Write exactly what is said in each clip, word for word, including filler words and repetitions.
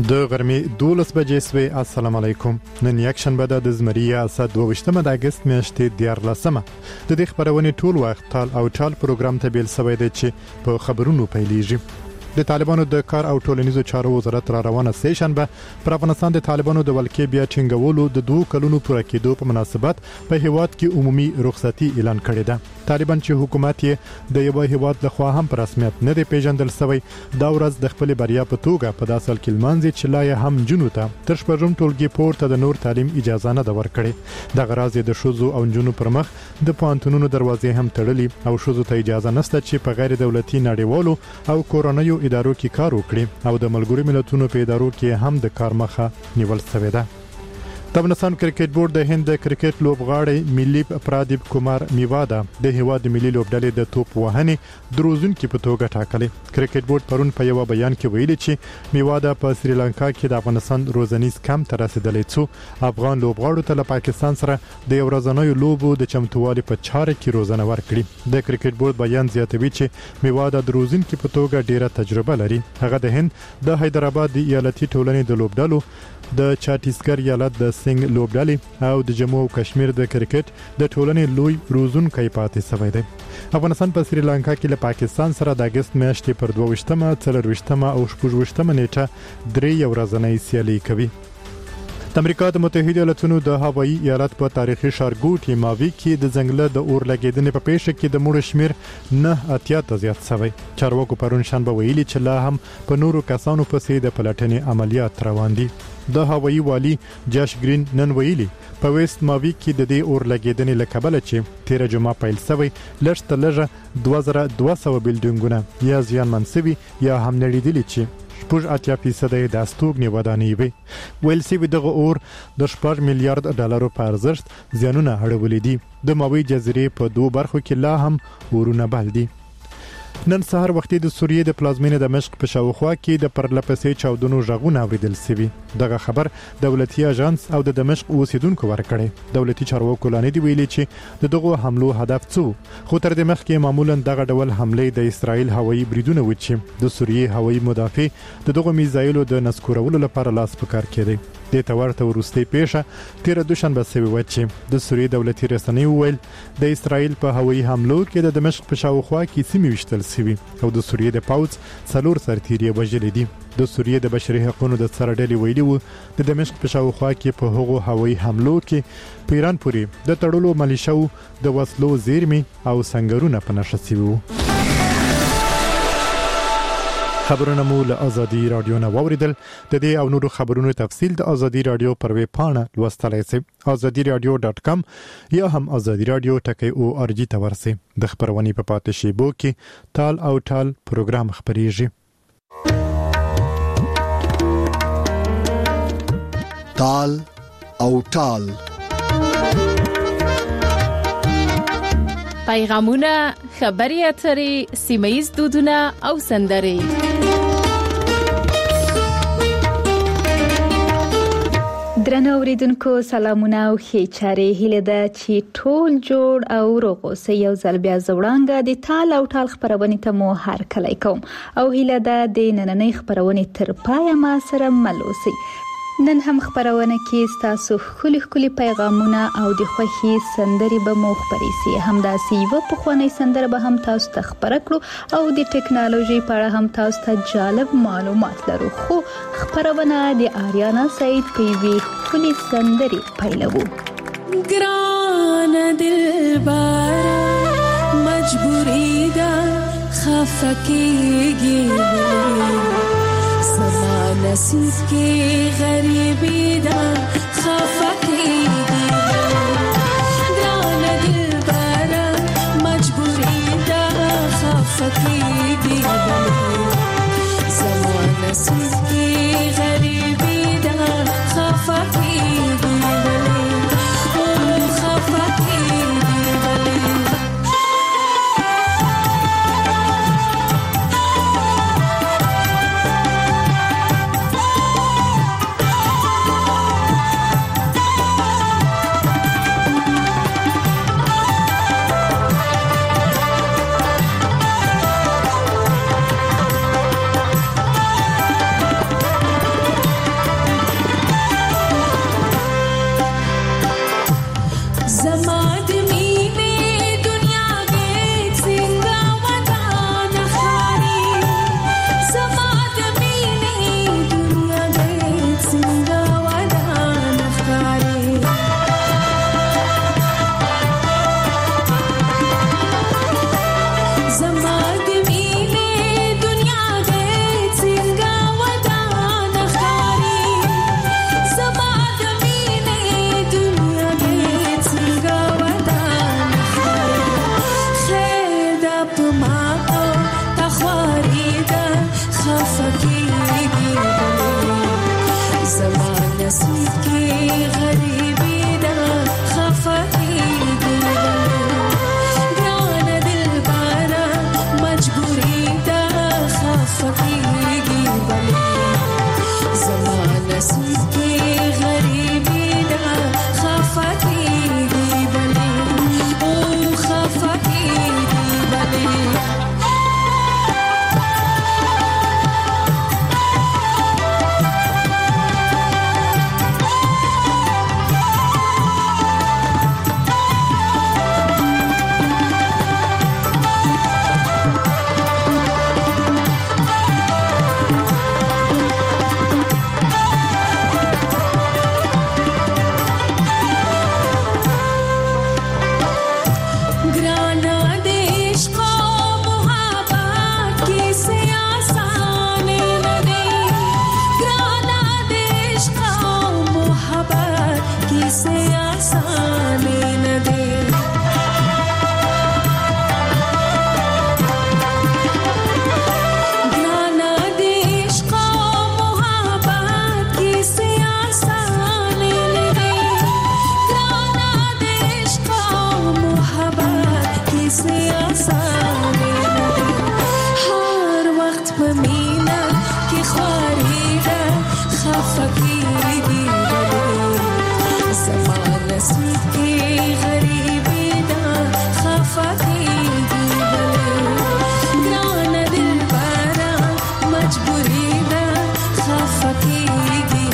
د غرمې دولس بجې سوې. السلام علیکم. نن یک شنبه ده د زمري اسد دوه ویشتمه د اگست میاشتې دیارلسمه. د دې خبرونې ټول وخت تال او ټال پروګرام ته بیل سوی دی چې په خبرونو پیلېږي. د طالبانو د کار او ټولنیزو چارو وزارت را روانه سه شنبه پر افغانستان د طالبانو د ولکې بیا ټینګولو د دوه کلونو پوره کېدو په مناسبت په هیواد کې عمومي رخصتي اعلان کړې ده. طالبان چې حکومت یې د یو هیواد له خوا هم په رسمیت نه دی پیژندل شوی، دا ورځ د خپل بریا په توګه په داسل کې لمانځي چې لا یې هم جنو ته تر شپږم ټولګي پورته د نور تعلیم اجازه نه ده ورکړې. د غراض د شوزو او جنو پر مخ د پوهنتونونو دروازې هم تړلې او شوزو ته اجازه نشته چې په غیر دولتي نړیوالو او کورونیو ادارو کې کار وکړي او د ملګرو ملتونو په ادارو کې هم د کار مخه نیول شوې ده. د افغانستان کرکټ بورډ د هند د کرکټ لوبغاړي ملي پرادیپ کومار میوادا د هیواد ملي لوبډلې د توپ وهنې دروزونکو په توګه ټاکلې. کرکټ بورډ پرون په یو بیان کې ویلي چې میوادا په سریلانکا کې د افغانستان روزنیز کمپ ته رسیدلی څو افغان لوبغاړو ته له پاکستان سره د یو ورځنیو لوبو د چمتووالي په چاره کې روزنه ورکړي. د کرکټ بورډ بیان زیاتوي چې میوادا دروزونکو په توګه ډیره تجربه لري. هغه د هند د حیدرآباد د ایالتي ټولنې د لوبډلو د چاتیسګر ایالت د سنگ لوبډلې او د جموں او کشمیر د کرکټ د ټولنې لوی روزونکو پاتې شوی دی. افغانستان په سریلانکا کې له پاکستان سره د اگست میاشتې پر دوه ویشتمه، څلور ویشتمه او شپږ ویشتمه نیټه درې ورځنۍ سیالي کوي. د امریکا د متحده ایالاتونو د هوایي ایالت په تاریخي ښارګوټي ماوي کې د ځنګل د اور لګیدنې په پیښه کې د مړو شمیر نه اتیا ته زیات شوی. چارواکو پرون شنبه ویلي چې لا هم په نورو کسانو پسې د پلټنې عملیات روان دي. د هوایي والی جاش گرین نن ویلي په ویست ماوي کې د دې اور لګیدنې له کبله چې تیر جمعه پیل شوی لږ تر لږه دوه زره دوه سوه بلډینګونه یا زیانمن شوي یا هم نړیدلي چې شپږ اتیا فیصد د استوګنې ودانۍ وي. ویل شوي دغه اور د شپږ میلیارډ ډالرو په ارزښت زیانونه اړولي دي. د ماوي جزیرې په دوه برخو کې لا هم اورونه بل دي. نن سهار وختي د سوریې د پلازمینې دمشق په شاوخوا کې د پرلپسې چاودنو غږونه اوریدل شوي. دغه خبر دولتي اژانس او د دمشق اوسیدونکو ورکړي. دولتي چارواکو لاندې دی ویلي چې د دغه حملو هدف څه خو تر دې مخکې معمولا دغه ډول حملې د اسرائیل هوایي بریدونه و چې د سوریې هوایي مدافع د دغه میزایلو د نسکورولو لپاره لاس په کار کړي. د تورته ورستي پیښه تیر دوشنبه سوي و چې د سوریې دولتي رسنۍ ویل د اسرائیل په هوایي حملو کې د دمشق په شاوخوا کې سیمې وشتل شوي او د سوریې د پاوځ څلور سرتیري وژلي دي. د سوریې د بشري حقوقو د سرډلې ویلي وو د دمشق په شاوخوا کې په هغو هوایي حملو کې په ایران پورې د تړلو ملیشو د وسلو زیرمې او سنگرونه په نښه شوي وو. خبرونه مو له ازادي رادیو نه واوریدل. د دې او نورو خبرونو تفصیل د ازادي رادیو پر ویب پاڼه لوستلای شئ ازادي رادیو ډاټ کام یا هم ازادي رادیو ټکی او ار جی ته ورسئ. د خبرونې په پاتې شیبو کې تال او ټال پروګرام خبريږي. تال او ټال پیغامونه، خبري اترې، سیمایي دودونه او سندرې. درنو اوریدونکو سلامونه او ښې چارې. هیله ده چې ټول جوړ او روغ اوسئ. یو ځل بیا زوړانګه د تال او ټال خبرونه ته مو هرکلی کوم او هیله ده د نننۍ خبرونه تر پایه ما سره مل اوسئ. نن هم خبرونه کې ستاسو خولي خولي پیغامونه او د خوښي سندري به مو خبري سي. همداسې یو په خواني سندره به هم تاسو ته خبر کړو او د ټکنالوژي په اړه هم تاسو ته جالب معلومات لرو. خو خبرونه د آریانا سعید په وی خولي سندري پیلوو. ګران دلبر مجبوری دا خفقېږي نصیب کی غریبی دا خفقی گران دل برا مجبوری دا خفقی زمان نصیب کی غریبی دا خفقی خفقی داسې آسانه هر وخت په مینا کې خواري ده خفه کېږي زما نصیب کې غریبي ده خفه کېږي ګرانه دلبره مجبوري ده خفه کېږي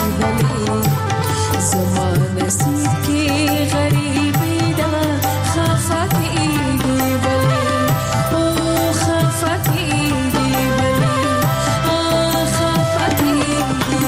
زما نصیب کې غریبي ده خفه کېږي او خفه کېږي او خفه کېږي.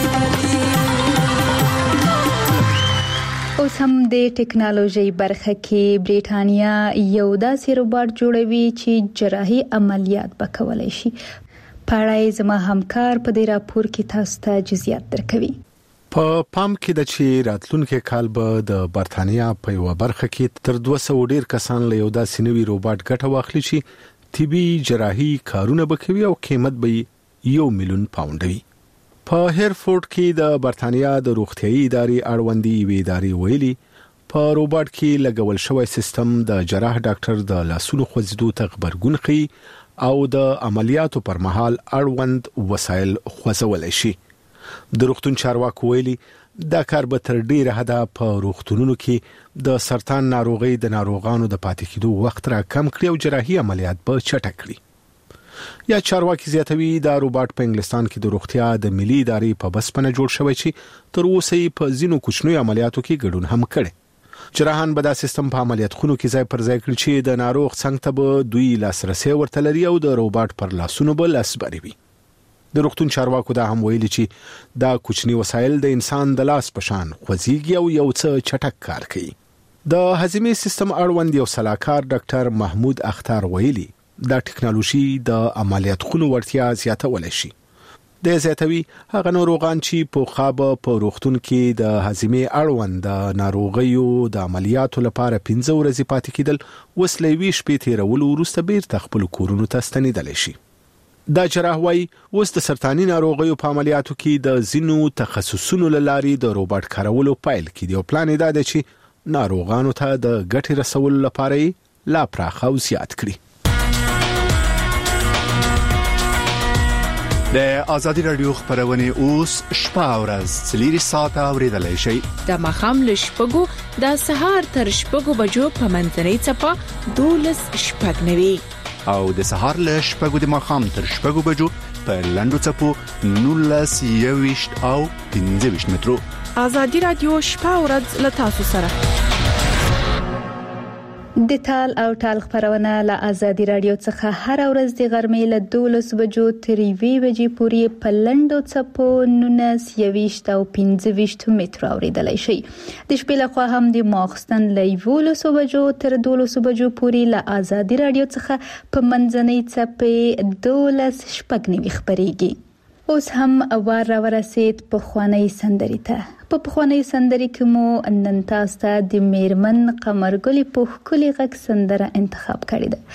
اوس هم د ټکنالوژي برخه کې برېټانیا یو داسې روباټ جوړوي چې جراحي عملیات وکولای شي. پاړای زما همکار په دې راپور کې تاسو ته جزئیات درکوي. په پام کې د چې راتلونکو کال به د برېټانیا په یو برخه کې تر دوه سوه ډیر کسان له یو داسې نوي روباټ ګټه واخلي چې طبي جراحي کارونه وکوي او قیمت به یو میلیون پاونډ وي. په هیرفورد کې د برېټانیا د روغتيایي ادارې اړوندي وی ادارې ویلي په روباټ کې لګول شوی سیستم د جراح ډاکټر د لاسونو خوځېدو ته خبرګون کوي او د عملیاتو پر مهال اړوند وسایل خوځولای شي. د روغتون چارواکو ویلي دا کار به تر ډیره حده په روغتونونو کې د سرطان ناروغي د ناروغانو د پاتې کېدو وخت را کم کړي او جراحي عملیات به چټک کړي. یا چارواکي زیاتوي دا روباټ په انګلستان کې د روغتیا د ملي ادارې په بسپنه جوړ شوی چې تر اوسه په ځینو کوچنیو عملیاتو کې ګډون هم کړي. جراحان به دا سیستم په عملیات خونو کې ځای پر ځای کړي چې د ناروغ څنګ ته به دوی لاسرسي ورته لري او د روباټ پر لاسونو به لاسبري وي. د روغتون چارواکو دا هم ویلي چې دا کوچنی وسایل د انسان د لاس په شان خوځيږي او یو څه چټک کار کوي. د هضمي سیستم اړوند یو سلاکار ډاکټر محمود اختر ویلي دا ټکنالوژي د عملیات خونو ورتیا زیاتولای شي. د زیاتوي هغه ناروغان چې په خابه په روغتون کې د هضمي اړوند د ناروغیو د عملیاتو لپاره پنځه ورځې پاتې کېدل وسلوي شپې تیرولو وروسته بیرته خپل کورونو ته ستنېدلی شي. دا جراح وايي اوس د سرطاني ناروغیو په عملیاتو کې د ځینو تخصصونو لاري د روباټ کارولو پایل کې دی او پلان یې دا دی چې ناروغانو ته د ګټې رسولو لپاره لا پراخ او زیات کړي. د آزادي رادیو خبرونه اوس شپه او ورځ څلور ساعته اوریدلای شئ. د مخام له شپږو د سهار تر شپږو بجو په منځنۍ چپه دولس شپږ نوي او د سهار له شپږو د مخام تر شپږو بجو په لندو چپو نولس یويشت او پنځه ویشت مترو. آزادي رادیو شپه او ورځ له تاسو سره. د تال او ټال خبرونه له آزادي رادیو څخه هر ورځ د غرمې له دولس بجو تر یوې بجې پورې په لندو چپو نولس یويشت او پنځه ویشت مترو اوریدلای شئ. د شپې له خوا هم د ماخستن له یولس بجو تر دولس بجو پورې له آزادي رادیو څخه په منځنۍ چپې دولس شپږ نوي خبريږي. اوس هم وار را ورسید په خوانی سندري ته. په خوانی سندري کې مو نن تاسو ته د میرمن قمرګلی په خولي غږ سندره انتخاب کړې ده.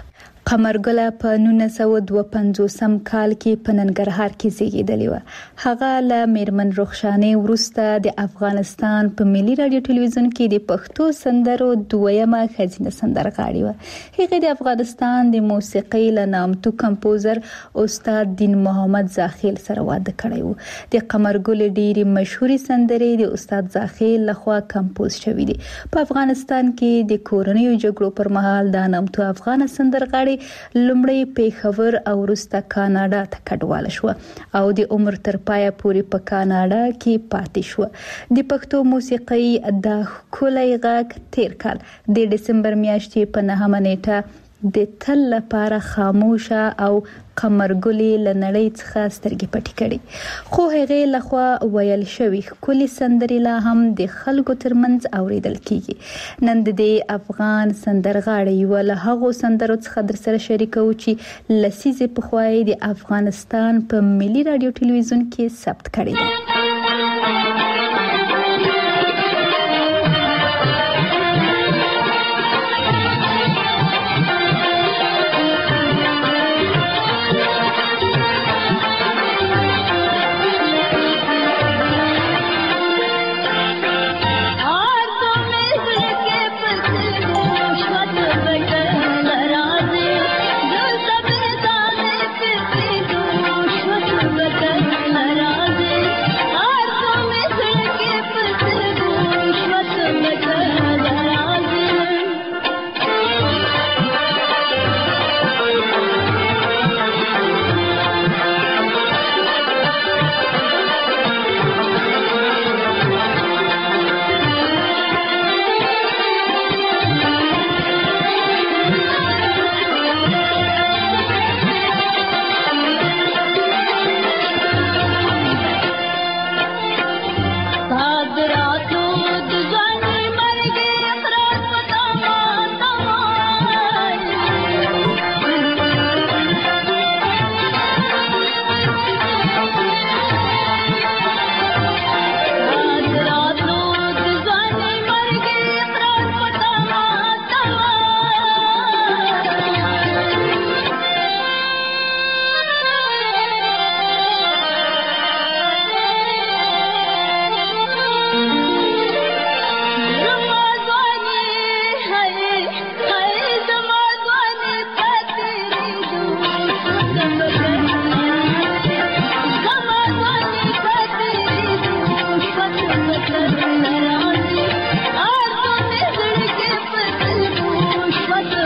قمرګله په نولس سوه دوه پنځوس کال کې په ننګرهار کې زیږیدلې و. هغه له میرمن رخشانې وروسته د افغانستان په ملي رادیو ټلویزیون کې د پښتو سندرو دویمه ښځینه سندرغاړې و. هغه د افغانستان د موسیقۍ له نامتو کمپوزر استاد دین محمد زاخیل سره واده کړی و. د قمرګل ډېری مشهوري سندرې د استاد زاخیل لخوا کمپوز شوې دي. په افغانستان کې د کورنیو جګړو پر مهال د نامتو افغان سندرغاړي لومړی پیښور او وروسته کاناډا ته کډواله شو او د عمر تر پایه پورې په کاناډا کې پاتې شو. د پښتو موسیقۍ د ښکلي غږ تیر کال د دسمبر میاشتې په نهمه نیټه د تل لپاره خاموشه او قمرګلی لنړۍ څخه سترګې پټې کړې. خو هغه لخوا ویل شوی ښکلي سندرې لا هم د خلکو ترمنځ اوریدل کیږي. نن د افغان سندرغاړي ول هغه سندرو څخه در سره شریکو چې لسیزه په خوای د افغانستان په ملي رادیو ټلویزیون کې ثبت کړي دي. Thank you.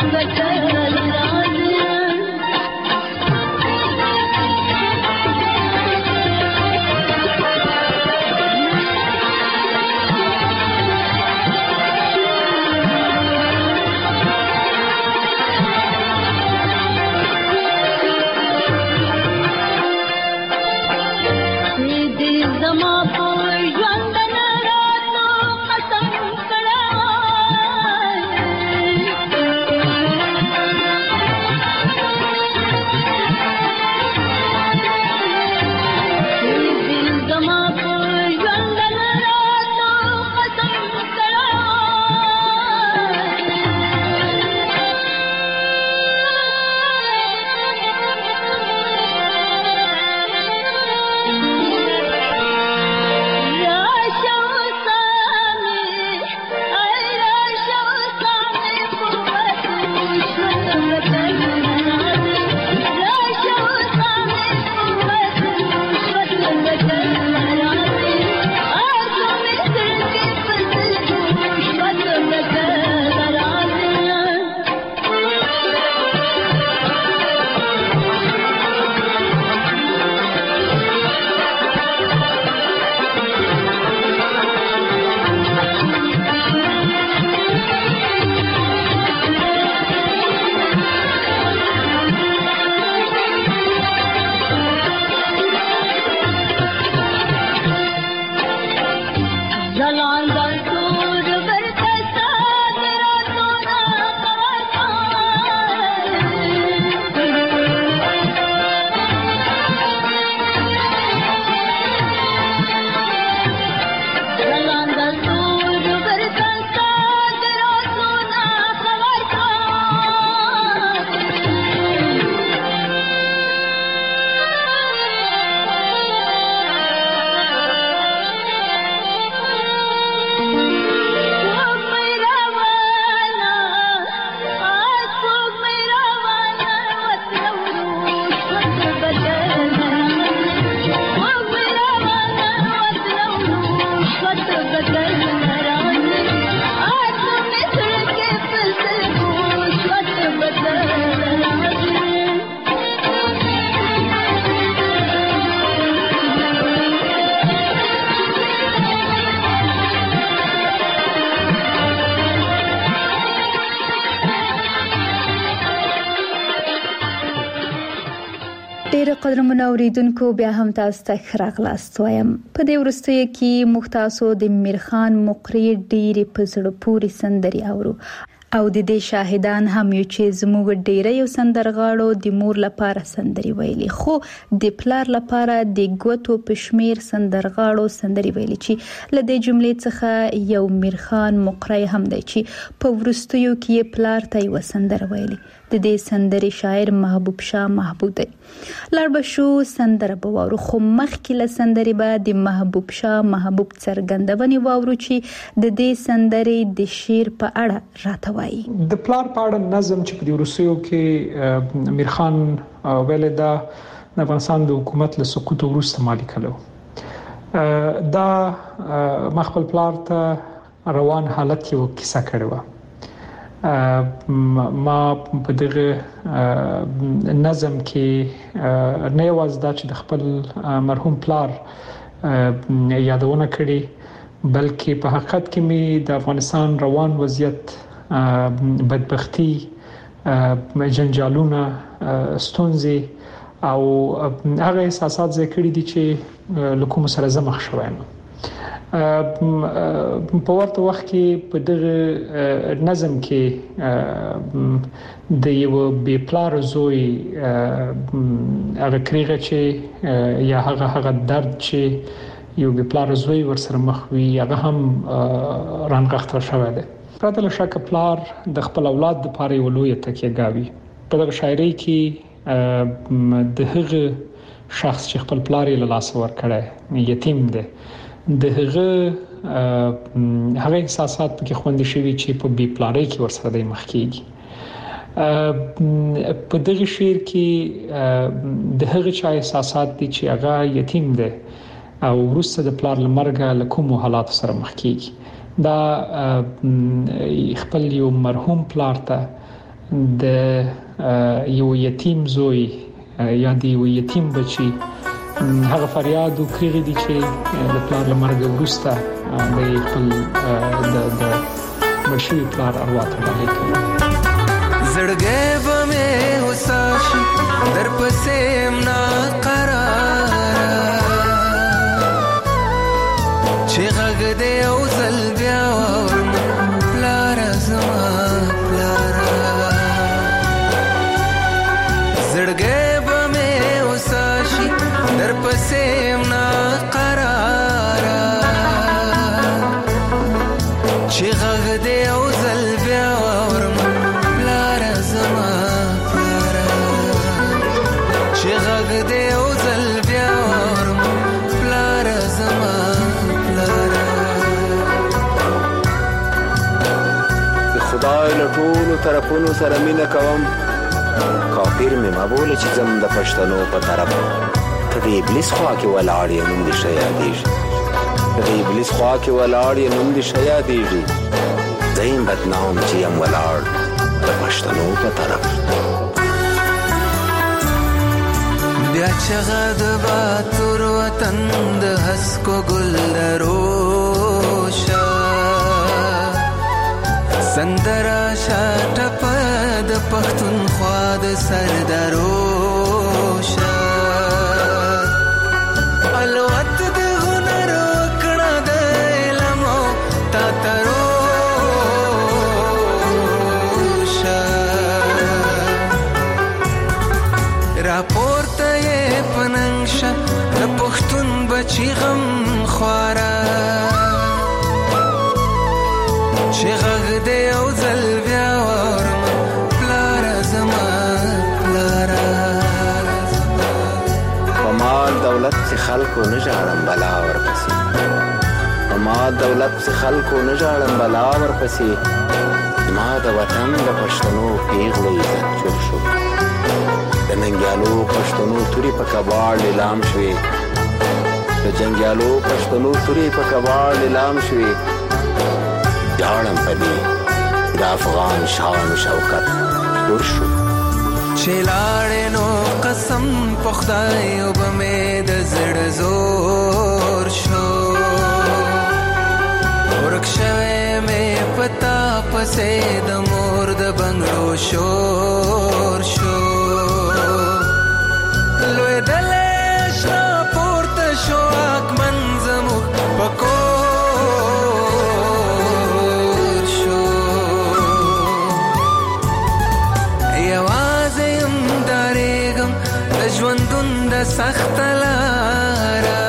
ډیره قدرمن اوریدونکو بیا هم تاسو ته خراغلاست وایم. په دې ورستیو کې مختاسو د میرخان مقری ډیره په زړه پورې سندري اورو او د دې شاهدان هم یو چې زموږ ډیره یو سندرغاړو د مور لپاره سندري ویلي، خو د پلار لپاره د ګوتو پښمیر سندرغاړو سندري ویلي چې لدې جملې څخه یو میرخان مقری هم دی چې په ورستیو کې پلار ته و سندر ویلي. د دې سندري شاعر محبوب شاه محبوب دی. لړ بشو سندره بوورو خو مخکې له سندري به د محبوب شاه محبوب څرګندونې واورو چې د دې سندري د شعر په اړه راته وایي. د پلار په اړه نظم چې په روسیو کې میرخان ویل دا د افغانستان د حکومت له سقوط وروسته مالی کړو. دا مخبل پلار ته روان حالت یو کیسه کړو. ما په دغه نظم کې نه یوازې دا چې د خپل مرحوم پلار یادونه کړې بلکې په حقیقت کې می د افغانستان روان وضعیت، بدبختی، جنجالونه، ستونزې او هغه احساسات ذکر دي چې لکه سره زمخ شوم. په ورته وخت کې په دغه نظم کې د یو بي پلار زوی هغه کریغه چې یا هغه هغه درد چې یو بي پلار زوی ورسره مخ وي هغه هم رانغښتل شوی دی. پرته له شک پلار د خپل اولاد لپاره یو لوی تکیه گاوي. په دغه شاعري کې د هغه شخص چې خپل پلار یې له لاس ورکړی یتیم دی، د هغه هغه احساسات پکې خوندې شوی چې په بي پلارۍ کې ورسره د مخ کېږي. په دغه شعر کې د هغه چا احساسات دي چې هغه یتیم دی او وروسته د پلار لمرګه له کوم حالات سره مخ کېږي. دا خپل یو مرحوم پلار ته د یو یتیم زوی یا د یو یتیم بچي هغه فریاد او کړی دی چې د پلار لمرګ وروسته د خپل د د بشوي پلار ارواح ته ډالۍ کوي. زړګې به مې وساشي در پسې منا قرار چې غږ دې او زل بیا ورم پلار زما پلار زړګې به مې وساشي در پسې منا قرار چې غږ دې او زل بیا ورم پلار زما پلار چې غږ دې او زل بیا ورم پلار زما پلار. خدای له ټولو طرفونو سره مینه کوم، کافر مې مه بوله چې ځم د پښتنو په طرف. ته د ابلیس خوا کې ولاړ یې نوم دې ښه یادېږي، ته د ابلیس خوا کې ولاړ یې نوم دې ښه یادېږي. زه یم بدنام چې یم ولاړ د پښتنو په طرف. بیا چغه د باتور وطن د هسکو ګل دروشه سندرا شاټپ د پښتونخوا د سردروشه الوت د هنر وکړه د علم تا تروشه راپورته یې پننګشه د پښتون بچی غم خواره چې غږ دې او زل بیا ورم پلار زما پلار. په مال دولت چې خلکو نه ژاړم بلا ورپسې، په مال دولت چې خلکو نه ژاړم بلا ورپسې. ما د وطن د پښتنو پیغلو عزت چور شو، د ننګیالو پښتنو تورې په کباړ لیلام شوې، د جنګیالو پښتنو تورې په کباړ لیلام شوې. جاړم په دې د افغان شان و شوکت دور شو چې لاړې نو قسم په خدای وبه مې د زړه زور شو ورک شوی مې پتا پسې د مور د بنګړو شور شو لوېدلې شنه پورته شو اکمن زموږ په کور شو یوازې یم ډارېږم د ژوندون د سخته لاره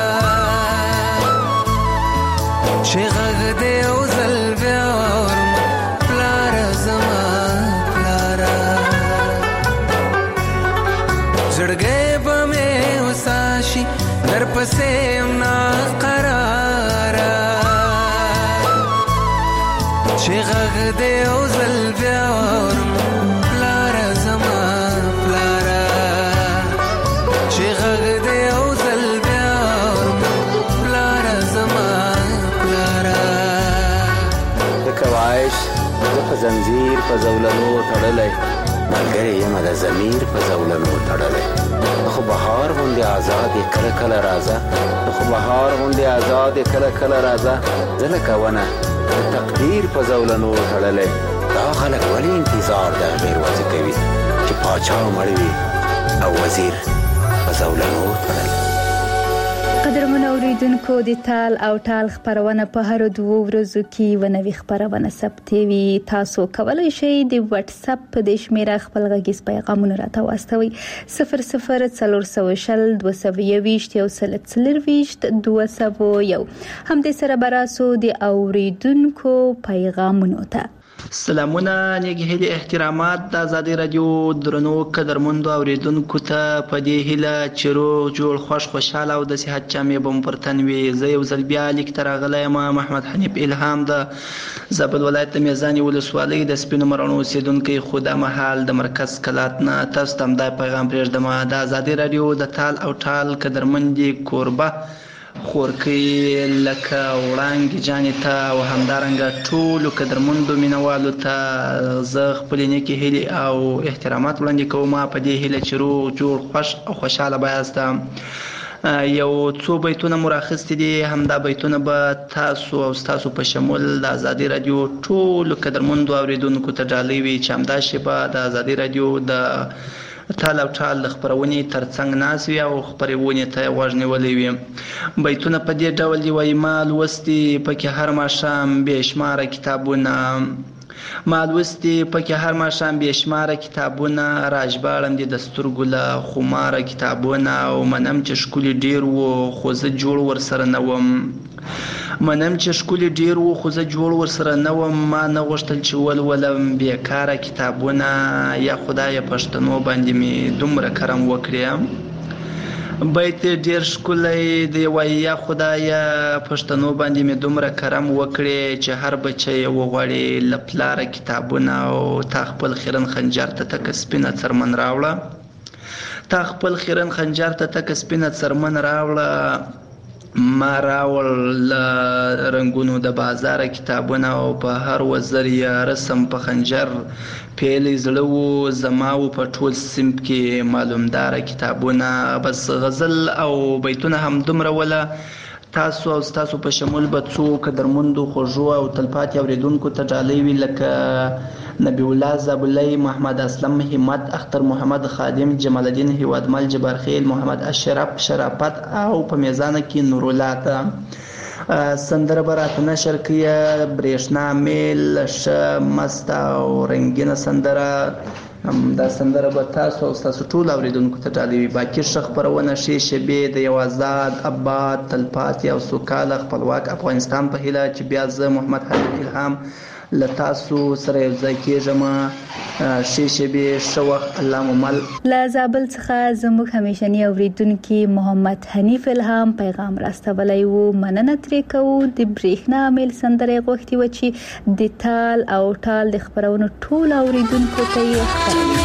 چې غږ دې او ځل بیا واورم پلاره زما پلاره زړګی به مې وساشي در پسې یم ناقراره چې غږ دې او ځل بیا واورم پلاره زما پلاره چې غږ دې او ځل بیا واورم پلاره زما پلاره لکه وایش زه په زنځیر په زولنو تړلی ملګری یم د ضمیر په زولنو تړلی خو بهار غوندې آزاد یې کله کله راځه خو بهار غوندې آزاد یې کله کله راځه زه لکه ونه د تقدیر په زولنو تړلی دا خلک ولې انتظار د غیر وضع کوي چې پاچا مړ وي او وزیر په زولنو تړلی. قدرمن اوریدونکو د تال او ټال خبرونه په هر دوه ورځو کې ونوي خبرونه ثبتوي وي تاسو کولای شئ د واتس اپ په د شمیره خپل غږیز پیغامونه راته واستوي صفر صفر څلور سوه شل دوه سوه یوویشت یو سل څلرویشت دوه سوه یو هم د سره براسو د اوریدونکو پیغامونو ته سلامونه نیک هیله احترامات د آزادۍ رادیو درنو قدرمندو اوریدونکو ته په دې هیله چې روغ جوړ خوش خوشاله او د صحت جامې بم پرتن وي. زه یو ځل بیا لیک ته راغلی یم محمد حنیف الهام د زابل ولایت د میزانې ولسوالۍ د سپینو مرغانو اوسیدونکی خو دا مهال د مرکز کلات نه تاسو ته همدا پیغام پرېږدم د آزادۍ رادیو د تال او ټال قدرمندې کوربه خورکۍ لکه وړانګې جانې ته او همدارنګه ټولو قدرمندو مینوالو ته زه خپلې نیکې هیلې او احترامات وړاندې کوم په دې هیله چې روغ جوړ خوش او خوشحاله به یاست. یو څو بیتونه مو راخیستي دي، همدا بیتونه به تاسو او ستاسو په شمول د ازادي رادیو ټولو قدرمندو اوریدونکو ته ډالۍ وي چې همدا شیبه د ازادي رادیو د ټال او ټال د خپرونې ترڅنګ ناست وي او خپرونې ته غوږ نیولی وي. بیتونه په دې ډول دي وایي: ما لوستي پکې هر ماښام بې شماره کتابونه، ما لوستي پکې هر ماښام بې شماره کتابونه، راژباړم دي د سترګو له خماره کتابونه، او منم چې ښکلي ډېر وو خو زه جوړ ورسره نه وم. منم چې ښکلي ډېر وو خو زه جوړ ورسره نه وم. ما نه غوښتل چې ولولم بېکاره کتابونه، یا خدایه پښتنو باندې مې دومره کرم وکړې. بیت ډیر ښکلی دی، وایي: یا خدایه پښتنو باندې مې دومره کرم وکړې چې هر بچی وغواړي له پلاره کتابونه، او تا خپل خیرن خنجر ته تکه سپینه څرمن راوړه، تا خپل خیرن خنجر ته تکه سپینه څرمن راوړه. ما راوړ له رنګونو د بازاره کتابونه، او په هر وزر یې رسم په خنجر پیلی زړه وو زما و په ټول صنف کې معلومداره کتابونه. بس غزل او بیتونه هم دومره وله. تاسو او ستاسو په شمول به څو قدرمندو خوږو او تلپاتې اوریدونکو ته ډالۍ وي، لکه نبی الله زابلی، محمد اسلم، همت، اختر محمد خادم، جمال الدین هیوادمل، جبارخیل، محمد اشرف، شرافت، او په میزانه کې نورالله ته سندره به راته نشر کړي. برېښنا میل ښه مست او رنګینه سندره، دا سندره به تاسو او ستاسو ټول اوریدونکو ته ډالۍ وي. باقي ښه خپرونه ښې شیبې د یو آزاد، اباد، تلپاتې او سوکاله خپلواک افغانستان په هیله چې بیا زه محمد حنیف الهام له تاسو سره یو ځای کېږم. ښې شیبې، ښه وخت، الله مو مل. له زابل څخه زموږ همیشني اوریدونکي محمد حنیف الهام پیغام راستولی و. مننه ترې کوو. د برېښنا میل سندره یې غوښتې وه چې د تال او ټال د خپرونو ټول اوریدونکو ته یې خپروي.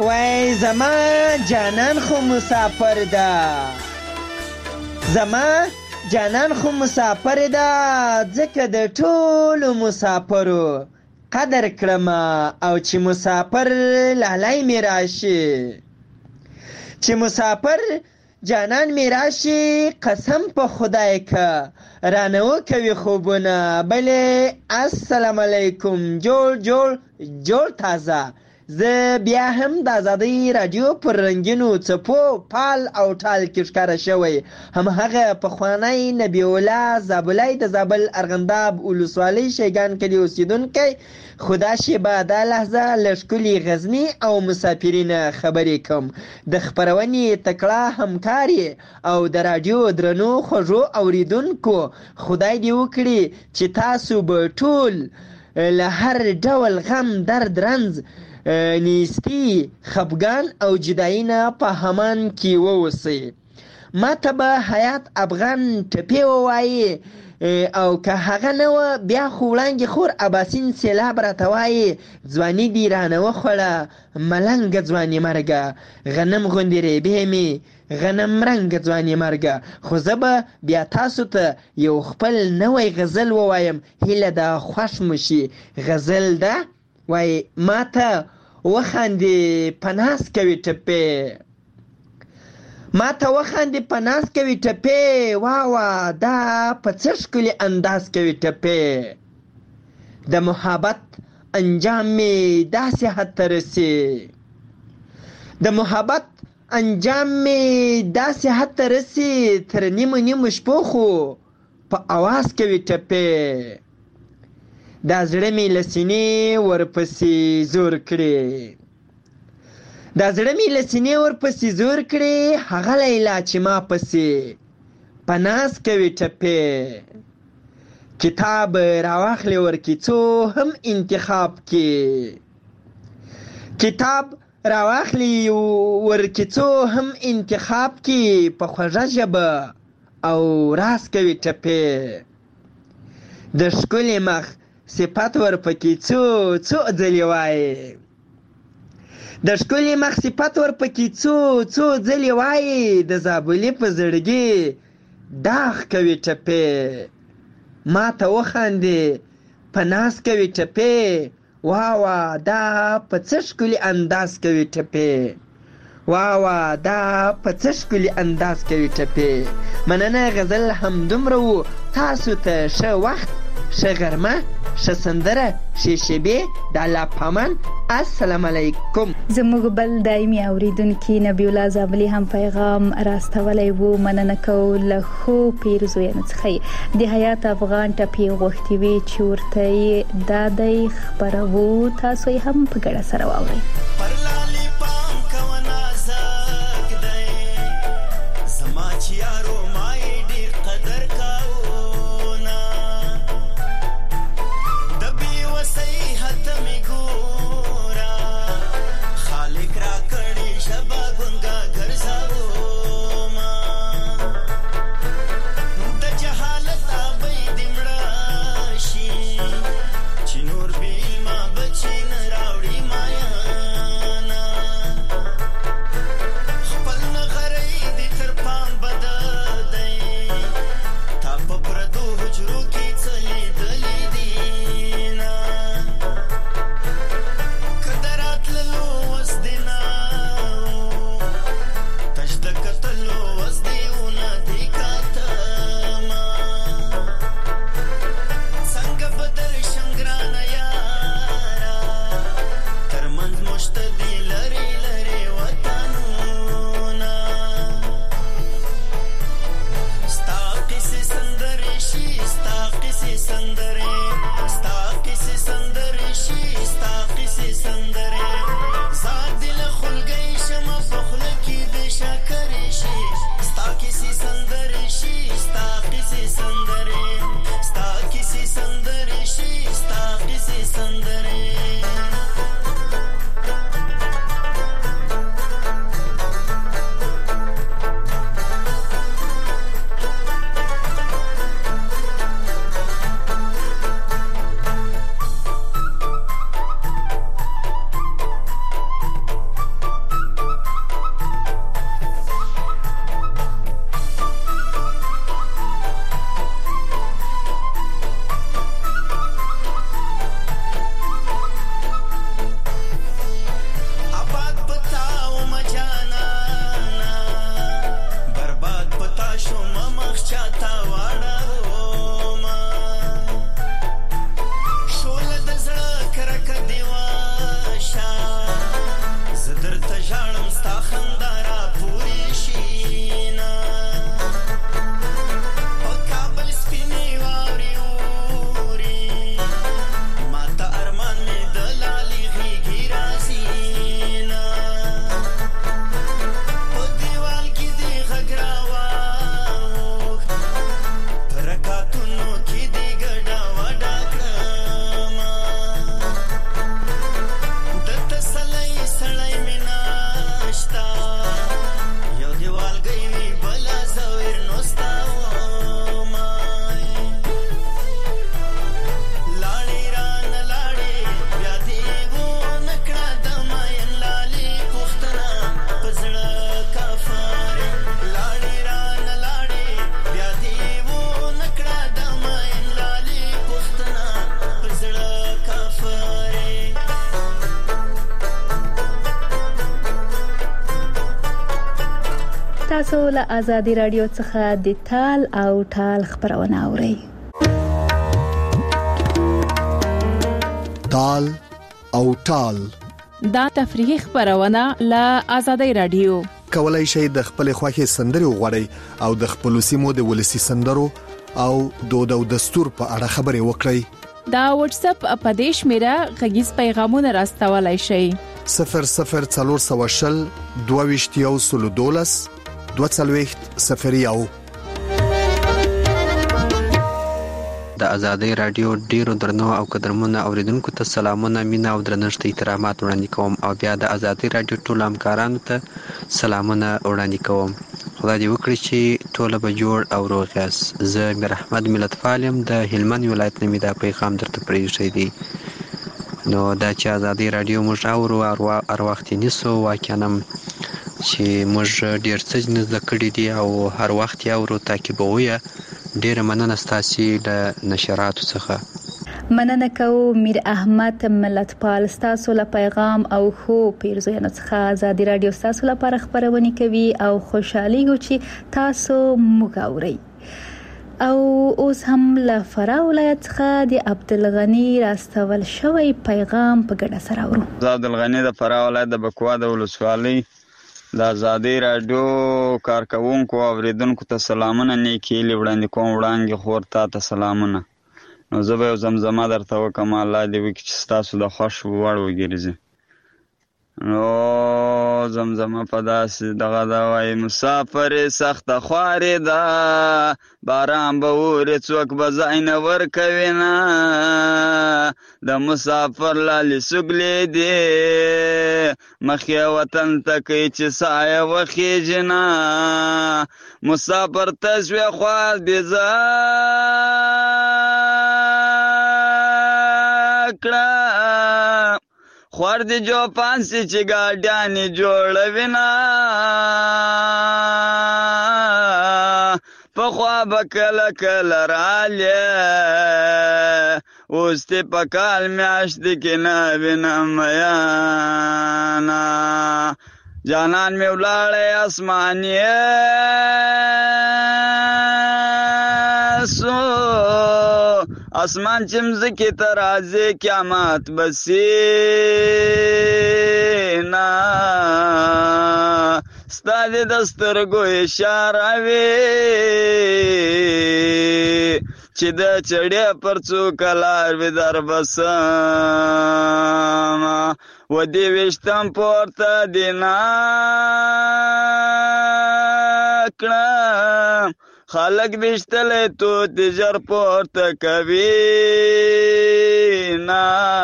وای زما جانان خو مسافر ده زما جانان خو مسافر ده ځکه د ټولو مسافرو قدر کړم او چې مسافر لالی می راشي چې مسافر جانان می راشي قسم په خدای که رانه وکوي خوبونه بلې السلام علیکم جوړ جوړ جوړ تازه زه بیا هم د آزادۍ راډیو پر رنګینو څپو پال او ټال کې ښکاره شوی همهغه پخوانی نبی الله زابلی د زابل ارغنداب ولسوالۍ شیګان کلي اوسیدونکی خدا شیبه دا لحظه له ښکلي غزني او مسافرینه خبرې کوم د خپرونې تکړه همکارې او د راډیو درنو خوږو اوریدونکو خدای دې وکړي چې تاسو به ټول له هر ډول غم درد رنځ نیستی خفګان او جدایي نه په همان کې ووسئ ما ته به حیات افغان ټپې ووایي او که هغه نه وه بیا خو وړانګې خور اباسین سیلاب راته وایي ځواني دې رانه وخوړه ملنګه ځواني مرګه غنم غوندې ریبې مې غنم رنګه ځواني مرګه خو زه به بیا تاسو ته یو خپل نوی غزل ووایم هیله ده خوښ مو شي غزل ده وای ما ته وخاندې په ناز کوي ټپې ما ته وخاندې په ناز کوي ټپې واوه دا په څه ښکلي انداز کوي ټپې د محبت انجام مې داسې حد ته رسي د محبت انجام مې داسې حد ته رسي تر نیمو نیمو شپو خو په اواز کوي ټپې دا زړه مې له سینې ورپسې زور کړې دا زړه مې له سینې ورپسې زور کړې هغه لیلا چې ما پسې په ناز کوي ټپې کتاب راواخلې ورکیڅو هم انتخاب کې کتاب راواخلې ورکیڅو هم انتخاب کې په خوږه ژبه او راز کوي ټپې د ښکلي مخ صفت ورپکې څو څو ځلې وایي د ښکلي مخ صفت ورپکې څو څو ځلې وایي د زابلي په زړګي داغ کوي ټپې ما ته وخاندې په ناز کوي ټپې واوه دا په څه ښکلي انداز کوي ټپې واوه دا په څه ښکلي انداز کوي ټپې مننه غزل همدومره و تاسو ته ښه وخت ښه غرمه ښه سندره ښې شیبې د الله پامان السلام علیکم زموږ بل دایمي اوریدونکي نبی الله زابلي هم پیغام راستولی و مننه کوو له ښو پیرزویانو څخه د حیات افغان ټپې غوښتې وې چې ورته یې دا دی خپروو تاسو یې هم په ګډه سره واورئ Chinur bil ma bachin raudi maya تاسو له آزادي رادیو څخه د تال او ټال خبرونه اورئ. تال او ټال دا تفریحي خبرونه له آزادي رادیو. کولای شئ د خپل خوښي سندري وغوړئ او د خپل سیمو د ولسی سندرو او دود او دستور په اړه خبرې وکړئ. دا واتس اپ اپدیش میرا غږیز پیغامونه راستولای شئ. صفر صفر څلور سوه شل دوه ویشت یو سلو دولس دوه څلوېښت صفر یو. د آزادۍ رادیو ډیرو درنو او قدرمنو اوریدونکو ته سلامونه، مینه او درنښت احترامات وړاندې کوم او بیا د آزادۍ رادیو ټول همکارانو ته سلامونه وړاندې کوم. خدای دې وکړي چې ټول به جوړ او روغ یاست. زه میر احمد ملتپال یم د هلمند ولایت نه. مې دا پیغام درته پرېږدی دی. نو دا چې آزادۍ رادیو موږ اورو هر وخت یې نیسو، واقعا چې موږ ډېر څه زده کړي دي او هر وخت یې اورو، تعقیبوو یې. ډېره مننه ستاسې له نشراتو څخه. مننه کوو میر احمد ملتپال، ستاسو له پیغام او خو پیرزویانو څخه آزادي رادیو ستاسو لپاره خبرونه کوي او خوشحالي چې تاسو موږ اورئ. او اوس هم له فراه ولایت څخه د عبدالغنی راستول شوی پیغام په ګډه سره اورو. زه عبدالغنی د فراه ولایت د بکوا د ولسوالۍ د آزادۍ رادیو کارکوونکو او اوریدونکو ته سلامونه نیکې هیلې وړاندې کوم. وړانګې خور تا ته سلامونه. نو زه به یو زمزمه درته وکړم، الله دې وکړي چې ستاسو د خوښ وړ وګرځي. نو زمزمه په داسې دغه دا وایي: مسافرې سخته خوارې ده، باران به اوري څوک به ځای نه ورکوي نه، د مسافر لالې سګلې دي مخې وطن ته کوي چې سایه وخیږي نه، مسافر ته شوې خوار دې زه کړه، خوار دی جو پانسی چی گاڑیانی جوڑوی نا، پخوا بکل کل رالی اوستی پکال میاشتی کی نابینا میانا، جانان میں اولاڑے اسمانی سو اسمان چمزکی ترازی قیامت بسینا، ستادی دسترگو اشاره وی چی ده چڑی پرچو کلار وی در بسما، و دی وشتم پورتا دینا کنم، خلق بیشتلی تو تجر پورتا کوی نا،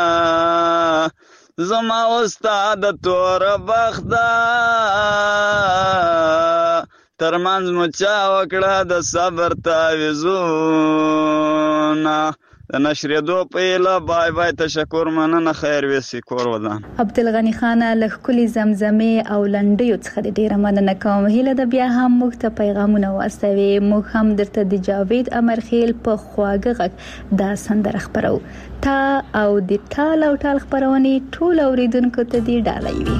زما استاد تور بخدا ترمنز مچا وکړه د صبر تعویزونه. د نشریدو په ایله بای بای، تشکر، مننه، خیر ویسی، کور ودان. عبدالغنی خان له ښکلې زمزمې او لنډیو څخه ډیره مننه کوم. هیله ده بیا هم موږ ته پیغامونه واستوي، موږ هم درته د جاوید امرخیل په خواږه غږ دا سندره خپرو. تا او د تال او ټال خپرونې ټول اوریدونکو ته دې ډالۍ وي.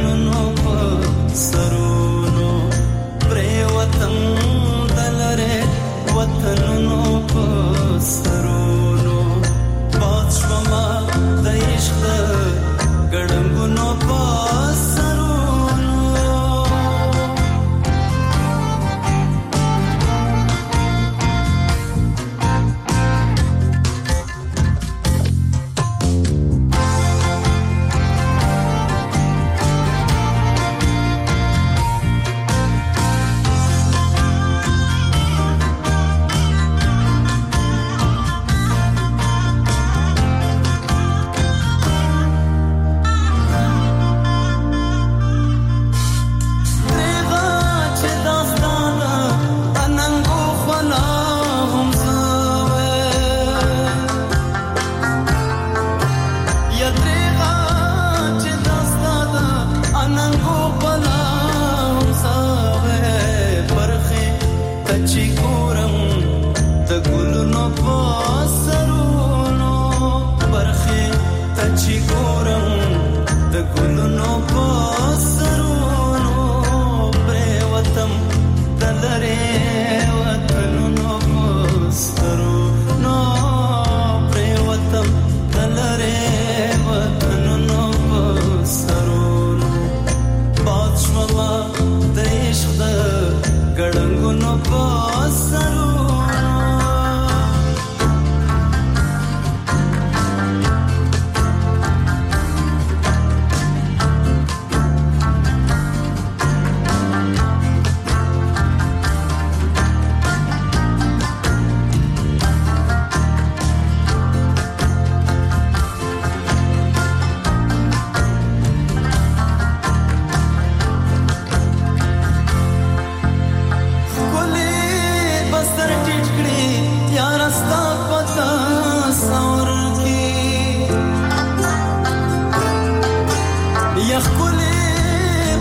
Saro no pre watan dalare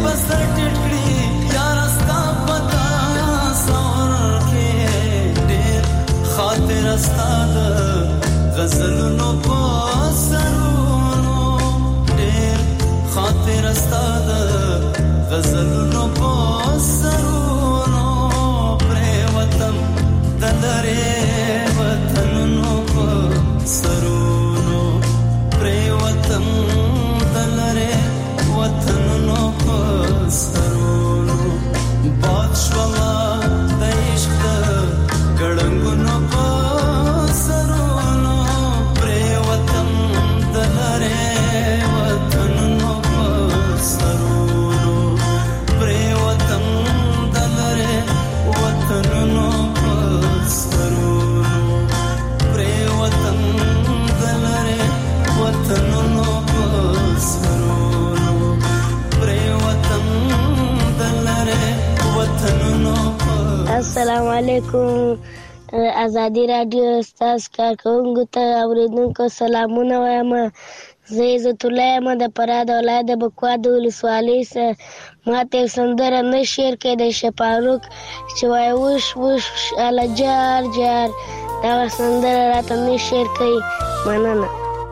السلام علیکم. ازادي رادیو ستاسو کارکونکو ته اوریدونکو سلامونه وایم. زه عزت الله یم د فراه د ولایت د بکوا د ولسوالۍ څخه. ماته یو سندره نه شعر کې د شفاروق چې وایي وش وش اله جار جار، دا سندره راته نه شعر کوي. مننه.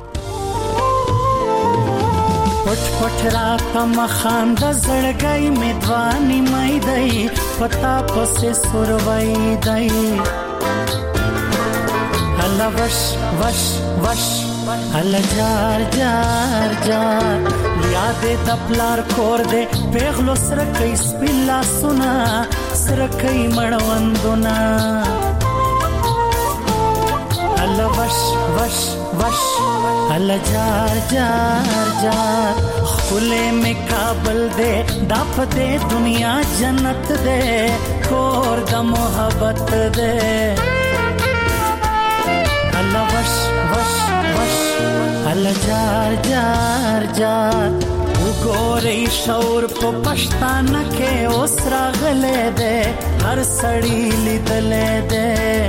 پټ پټ را تم خان د زړګي میدوانی مې دی، پتا پسې سروي دی. الله وش وش وش الله جار جار جار، یاد د پلار کور دې پیغلو سره کوي سپیلا سنا سره کوي مړوندونه. الله وش وش وش الله جار جار جار، خله میں کابل دے دا پتے دنیا جنت دے کور دا محبت دے. الله وش وش وش الله جار جار جار، وګورې شور په پښتانه کې اوس راغلې دے هر سړی لیدلې دے.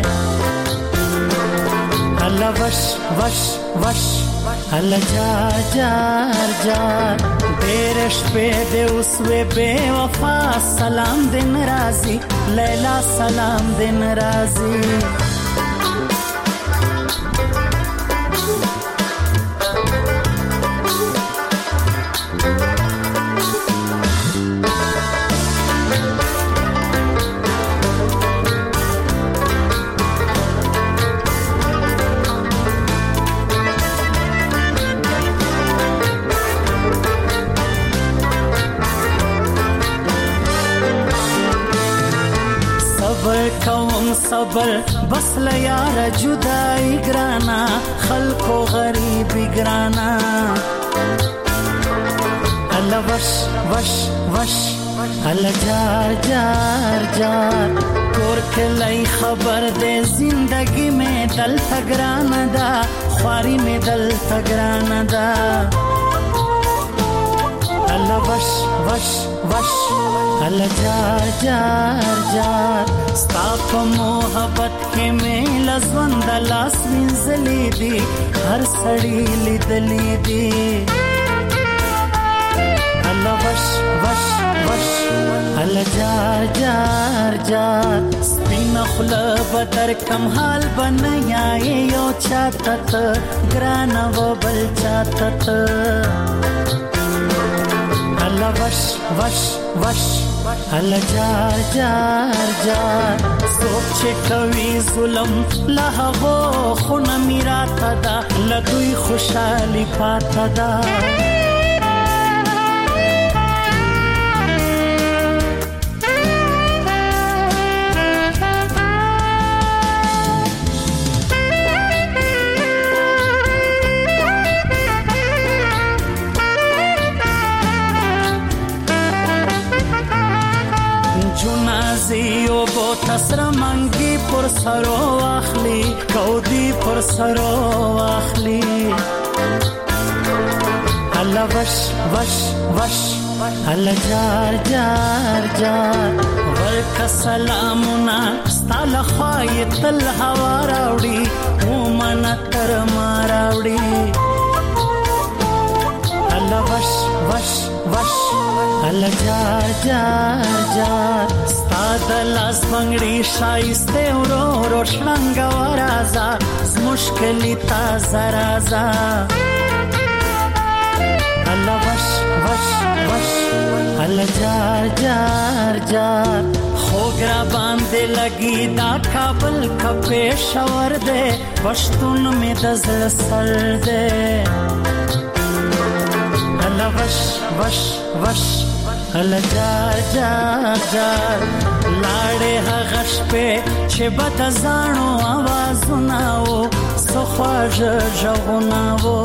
الله وش وش وش الله جار جار جار، ډېر شپې دې اوس وې بے وفا سلام دې ناراضي لیلا سلام دې ناراضي. صبر بس لیار جدائی گرانا، خلقو غریبی گرانا. اللہ وش وش وش اللہ جار جار جار، کور کلی خبر دے زندگی میں دل تگرانا دا، خواری میں دل تگرانا دا. اللہ وش وش وش اللہ جار جار جار، ستا په محبت کې مې لزوند لاس وینځلې دي هر سړی لیدلې دي. الله وش وش وش الله جار جار جار، سپین خله بدر کم حال بنیا یو چاته ته ګرانه و بل چاته ته. الله وش وش وش الله جار جار جار، څوک چې کوي ظلم له هغو خونه میراته ده، له دوی خوشحالي پاته ده. زیو بو تسر منگی پر سرو اخلی، کودی پر سرو اخلی. الله وش وش وش الله جار جار جار، ورکا سلامونا ستال خوای تل هوا راوڑی ومن تر ما راوڑی. الله وش وش وش ال جار جار جار ستاد لاس بنگړي شایسته ورو ورو شنګ ورازا مشکلی تا زرازا ال وش وش وش ال جار جار جار خوګرا باندې لګي دا کابل کپې شور دے پښتون می دزل سر دے ال وش وش وش ال جار جار جار لاړې هغش په چې بد زانو आवाज ناو سخواج ژغناو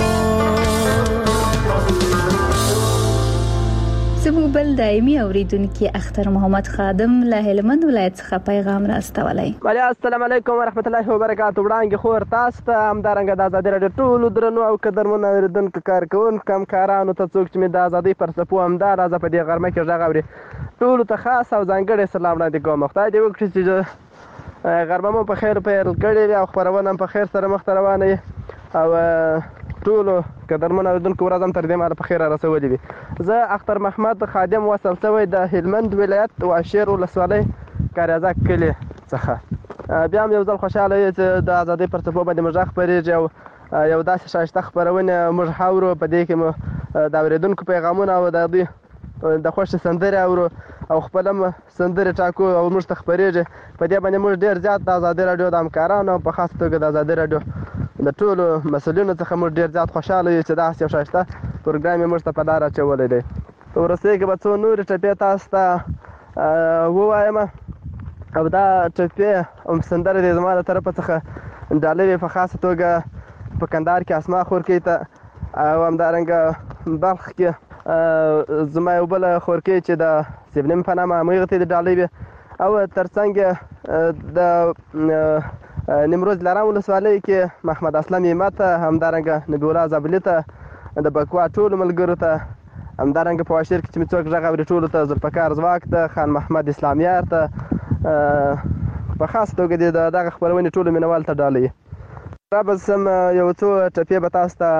زموږ بل دایمي اوریدونکو اختر محمد خادم له هلمند ولایت څخه پیغام راستولی. بله السلام علیکم ورحمت الله وبرکاتو. وړاندې خور تاسو ته همدارنګه د ازادي راډیو ټولو درنو او قدرمنو اوریدونکو کارکوونکو همکارانو ته څوک چې مې د ازادۍ پر څپو همدا راځه په دې غرمه کې غږ اوري ټولو ته خاص او ځانګړی سلام وړاندې کوم. خدای دې وکړي چې غرمه مو په خیر پیل کړې وي او خپرونه هم په خیر سره مخته روانه وي او ټولو قدرمنو اوریدونکو ورځ هم تر دې مهاله په خیر رسولې وي. زه اختر محمد خادم وصل شوی د هلمند ولایت واشیر ولسوالۍ کاریازک کلي څخه. بیا هم یو ځل خوشحاله یو چې د ازادۍ پر څپو باندې موږ خپرېږي او یو داسې ښایسته خپرونې موږ اورو. په دې کې مو د اورېدونکو پیغامونه او د دوی د خوښې سندرې اورو او خپل هم سندرې ټاکو او موږ ته خپرېږي. په دې باندې موږ ډېر زیات د ازادۍ راډیو د همکارانو په خاص توګه د ازادۍ راډیو د ټولو مسؤلینو څخه موږ ډېر زیات خوشحاله یو چې داسې یو ښایسته پروګرام یې موږ ته په لار اچولی دی. په وروستیو کې به څو نورې ټپې تاسو ته ووایم او دا ټپې سندرې دې زما له طرفه څخه ډالۍ وي په خاصه توګه په کندهار کې اسما خورکۍ ته او همدارنګه بلخ کې زما یو بله خورکۍ چې د سیبلیم په نامه هغې ته دې ډالۍ وي او تر څنګ د نیمروز لارام ولسوالۍ کې محمد اسلم ایمه ته همدارنګه نبی الله زابلي ته د بکوا ټولو ملګرو ته همدارنګه په واشیر کې چې مې څوک غږ اوري ټولو ته ذوالفقار ځواک ته خان محمد اسلامیار ته په خاص توګه د دغه خپرونې ټولو مینوال ته ډالۍ. رابه سم یو څو ټپې به تاسو ته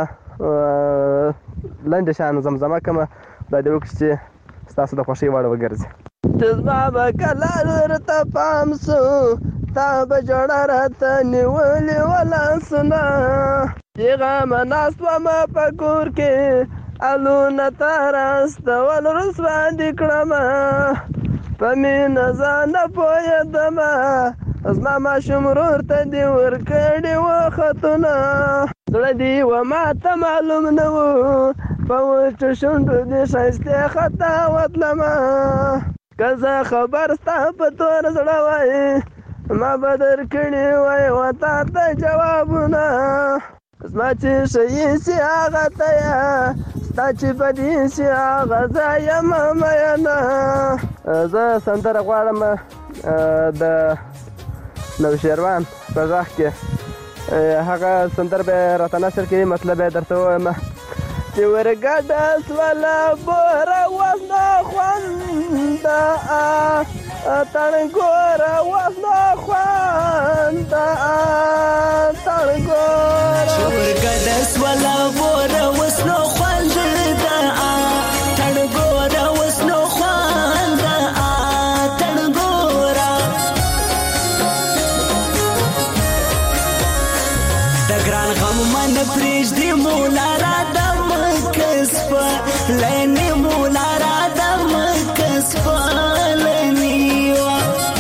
لنډې شان زمزمه کړمه. خدای دې وکړي چې ستاسو د خوښۍ وړ وګرځي. چې زما به کله درته پام سو تا به جوړه راته نیولې ولاسونه غمه ناست ومه په کور کې الونه ته راستول رسوا دې کړمه په مینه ځانه پوهېدمه زما ماشوم ورور ته دې ورکړي وه خطونه زړه دې و ماته معلوم نه و په وچو شونډو دې ښایستې خطا وتلمه که زه خبر ستا په تور زړه وایې ما به درکړي وای و تا ته جوابونه زما چې ښیي سي هغه ته یه ستا چې بدي سي هغه زه یم مینه. زه سندره غواړم د نوشیروان په غږ کې هغه سندره به یې راته نثر کوي مطلب یې درته ووایم چې ورګډه سوله بوره اوس نه خونده تړنګوره اوس نه خونده تړنګوره چې ورګډه سوله بوره اوس نه خونده تړنګوره اوس نه خونده تړنګوره د ګران غم من پرېږدي مولا را کسپا لینی مولا را دم کسپا لینیوا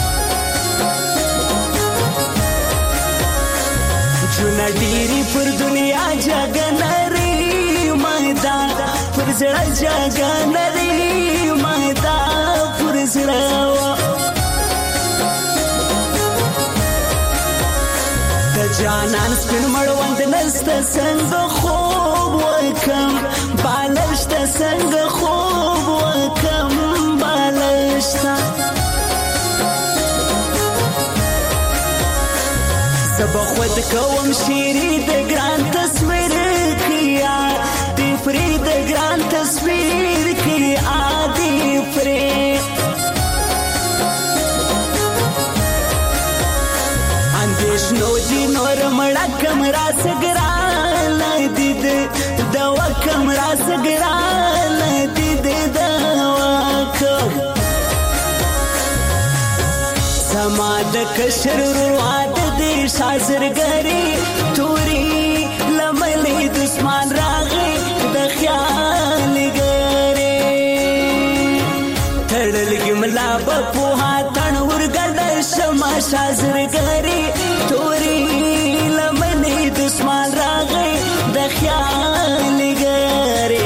چونا ډیری پر دنیا جگنری مایدا پر زړه جگنری مایدا پر زړه د جانان سپین مړوند نسته څنګه خوب وکم بالشته څنګه خوب وکم بالشته زبا خود کوم شیری د ګران تصویر کیا دی فری د ګران تصویر کیا دی فری اندیش نو دی نور مړه کمرا سګرا لدید د وکم را سګرا لدید د زما د کشر رواد دې شازرګری توري لملې دشمن راغی د خیال ګری تړلګي ملا په هاتن ورګل شما شازرګری توري لملې دشمن راغی د خیال ګری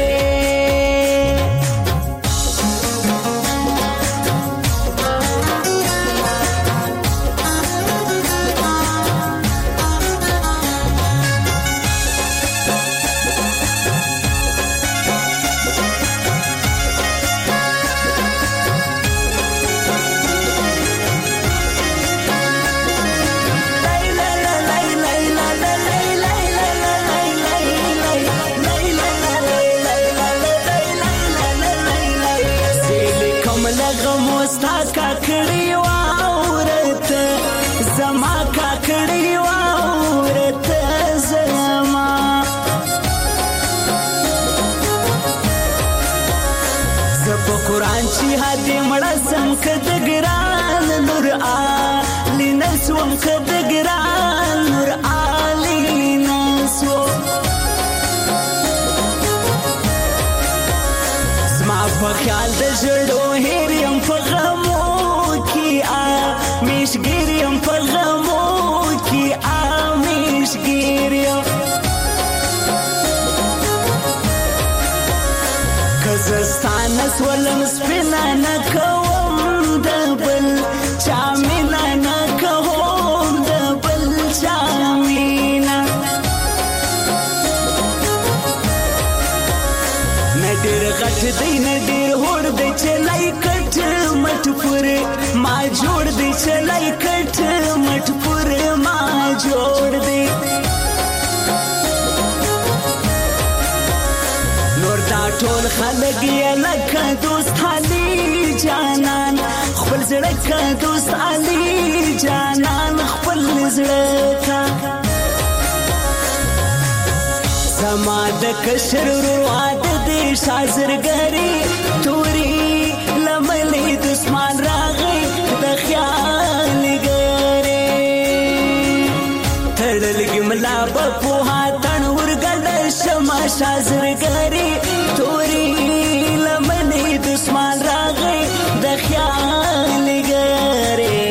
قرآن چی هدی مړسم کد ګران نور علی نسوم کد ګران نور علی نسو زما په خیال د ژړو هریم په غمو کې آ میشګریم په غمو کې آ میشګریم کزستان سولم سپینا نکوم دبل چامینا نکوم دبل چامینا ندیر غټ دی ندیر هوړ دی چلای کټ مټ پورې ما جوړ دی چلای کټ مټ پورې ما جوړ دی ټول خلک یې لکه دوست علي جانان خپل زړه کا دوست علي جانان خپل زړه کا زما د کشر رواد دې شازرګری توري لملې دشمن راغی د خیال ګری تړلګي ملا په هاتن ورګل شما شازرګری توري لمنې دشمن راغی د خیال ګری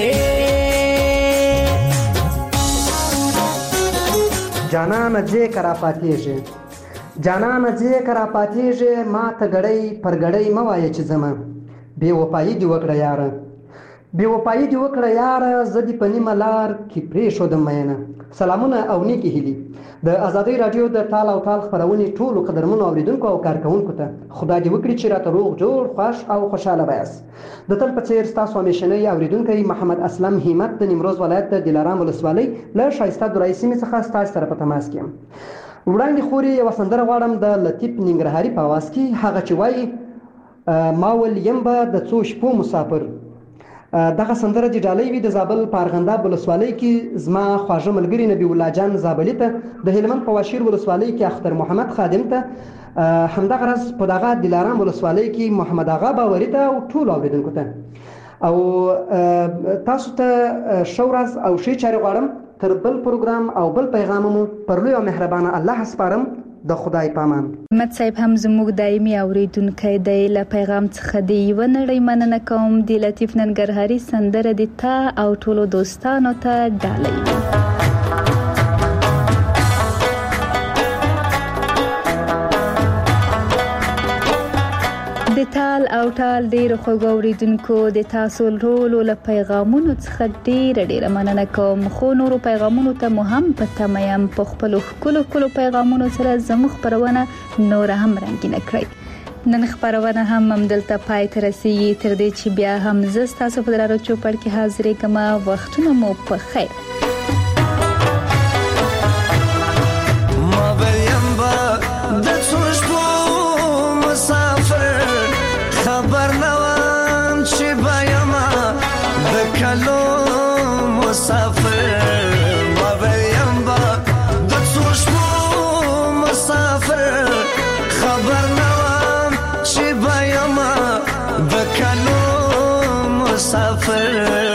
جانان ځې کرا پاتېږي جانان ځې کرا پاتېږي ما ته ګړۍ پر ګړۍ مه وایه چې زما بې وفایي دې وکړه یاره بې وفایي دې وکړه یاره زه دې په نیمه لار کې پرېښودم مینه سلامونه او نیکې هیلې د ازادۍ راډیو د ټال او ټال خپرونې ټولو قدرمنو اوریدونکو او کارکوونکو ته خدای دې وکړي چې راته روغ جوړ خوښ او خوشحاله بیاست د تل په څېر ستاسو همیشنی اوریدونکی محمد اسلم همت د نیمروز ولایت د دلارام ولسوالۍ له ښایسته درایي سیمې څخه ستاسو سره په تماس کې یم وړاندې خورې یوه سندره غواړم د لطیف ننګرهاري په اواز کې هغه چې وایي ما ول یم به د څو شپو مسافر دغه سندره د ډالۍ وي د زابل په ارغنداب ولسوالۍ کې زما خواږه ملګري نبي الله جان زابلي ته د هلمند په واشیر ولسوالۍ کې اختر محمد خادم ته همدغه راز په دغه دلارام ولسوالۍ کې محمد آغا باوري ته او ټولو اورېدونکو ته او تاسو ته ښه ورځ او ښې چارې غواړم تر بل پروګرام او بل پیغام مو پر لوی او مهربانه الله سپارم د خدای پامان محمد صاحب هم زموږ دایمي اوریدونکی دی له پیغام څخه دی یوه نړۍ مننه کوم د لطیف ننګرهاري سندره د تا او ټولو دوستانو ته ډالۍ د تال او ټال ډیرو خوږو اوریدونکو د تاسو ټولو له پیغامونو څخه ډیره ډیره مننه کوم خو نورو پیغامونو ته مو هم په تمه یم په خپلو ښکلو ښکلو پیغامونو سره زموږ خپرونه نوره هم رنګینه کړئ نن خپرونه هم همدلته پای ته رسیږي تر دې چې بیا هم زه ستاسو په درانه چوپړ کې حاضرېږم وختونه مو په خیر خبر نوام چې بایم د کلو مسافر ما ویم با د څو شپو مسافر خبر نوام چې بایم د کلو مسافر